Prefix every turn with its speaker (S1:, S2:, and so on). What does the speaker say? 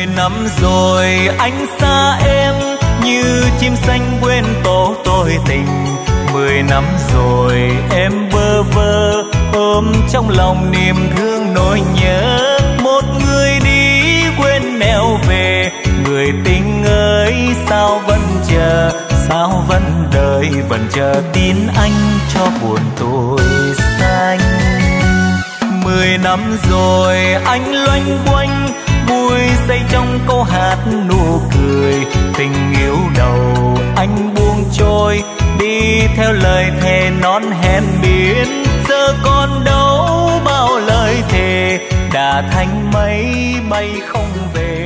S1: năm rồi anh xa em, như chim xanh quên tổ tôi tình. 10 năm rồi em bơ vơ, ôm trong lòng niềm thương nỗi nhớ. Một người đi quên nẻo về, người tình ơi sao vẫn chờ, sao vẫn đợi, vẫn chờ tin anh cho buồn tôi xanh. 10 năm rồi anh loanh quanh, vui say trong câu hát nụ cười. Tình yêu đầu anh buông trôi, đi theo lời thề non hẹn biển. Giờ còn đâu bao lời thề, đã thành mây bay không về.